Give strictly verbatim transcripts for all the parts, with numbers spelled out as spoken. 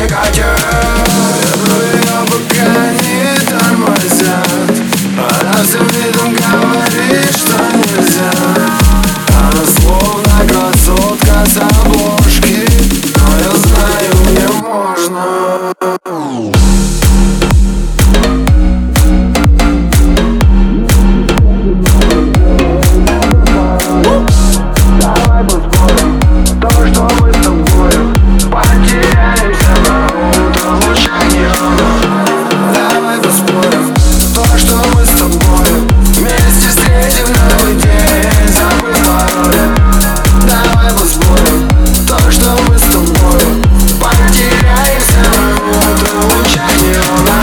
не катят. Но ее пока не тормозят. Она всем видом говорит, что нельзя. Она словно красотка с обложки, но я знаю, мне можно. Давай поспорим, то, что мы с тобою потеряемся на утро луча неона. Давай поспорим, то, что мы с тобою вместе встретим новый день, забыв пароли. Давай поспорим, то, что мы с тобою потеряемся на утро луча неона.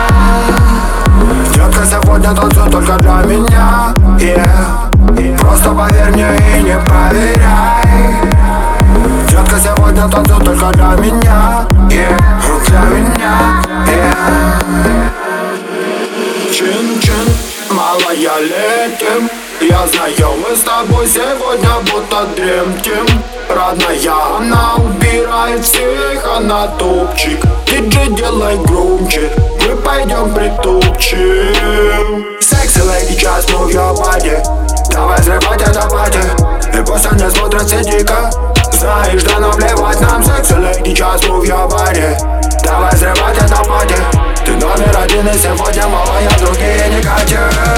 Детка, сегодня танцуй только для меня, yeah. Просто поверь мне и не проверяй. Детка, сегодня танцуй только для меня, yeah. Для меня, yeah. Чин-чин, малая, летим. Я знаю, мы с тобой сегодня будто дремтим. Родная, она убирает всех, она топчик. Диджей, делай громче, мы пойдем притопчем. Sexy lady, just move your body. Давай взрывать это пати, и пусть они смотрят все дико. Знаешь, да наплевать нам. Sexy lady, just move your body. Давай взрывать это пати. Ты номер один, и сегодня малая, другие не катят.